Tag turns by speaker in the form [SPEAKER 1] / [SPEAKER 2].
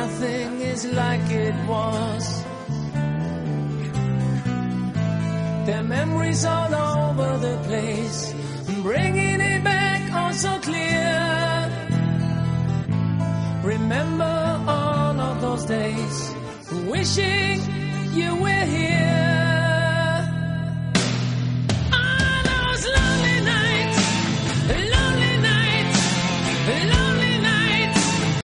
[SPEAKER 1] nothing is like it was. There are memories all over the place, bringing it back oh so clear. Remember all of those days, wishing you were here.